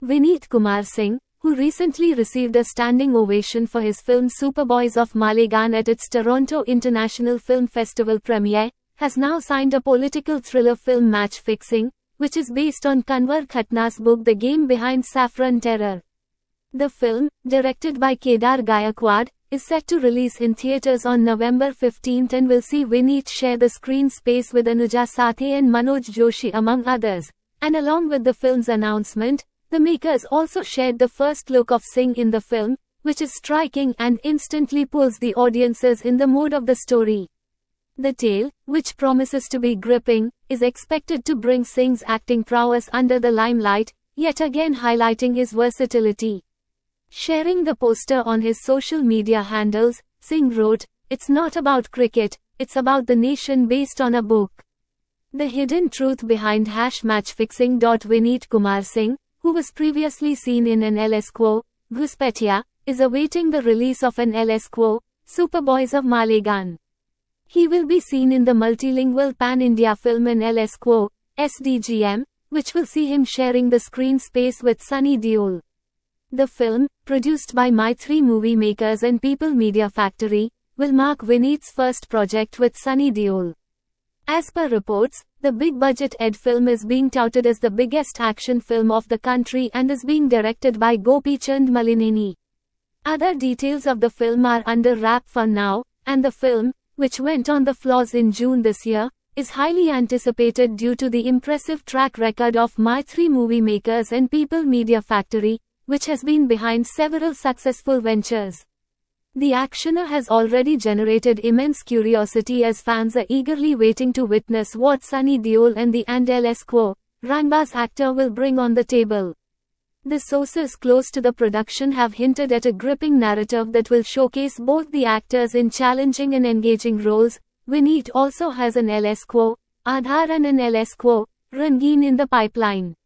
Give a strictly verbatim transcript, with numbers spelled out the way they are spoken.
Vineet Kumar Singh, who recently received a standing ovation for his film Superboys of Malegaon at its Toronto International Film Festival premiere, has now signed a political thriller film Match Fixing, which is based on Kanwar Khatna's book The Game Behind Saffron Terror. The film, directed by Kedar Gaikwad, is set to release in theatres on November fifteenth and will see Vineet share the screen space with Anuja Sathe and Manoj Joshi among others. And along with the film's announcement, the makers also shared the first look of Singh in the film, which is striking and instantly pulls the audiences in the mood of the story. The tale, which promises to be gripping, is expected to bring Singh's acting prowess under the limelight, yet again highlighting his versatility. Sharing the poster on his social media handles, Singh wrote, "It's not about cricket, it's about the nation based on a book." The hidden truth behind hash matchfixing. Vineet Kumar Singh, who was previously seen in an L S Quo, Ghuspetia, is awaiting the release of an L S Quo, Superboys of Malegaon. He will be seen in the multilingual pan-India film An L S Quo, S D G M, which will see him sharing the screen space with Sunny Deol. The film, produced by Maitri Movie Makers and People Media Factory, will mark Vineet's first project with Sunny Deol. As per reports, the big-budget Ed film is being touted as the biggest action film of the country and is being directed by Gopi Chand Malineni. Other details of the film are under wrap for now, and the film, which went on the floors in June this year, is highly anticipated due to the impressive track record of Maitri Movie Makers and People Media Factory, which has been behind several successful ventures. The actioner has already generated immense curiosity as fans are eagerly waiting to witness what Sunny Deol and the and L S Quo, Ranbaz actor will bring on the table. The sources close to the production have hinted at a gripping narrative that will showcase both the actors in challenging and engaging roles. Vineet also has an L S Quo, Aadhar and an L S Quo, Rangeen in the pipeline.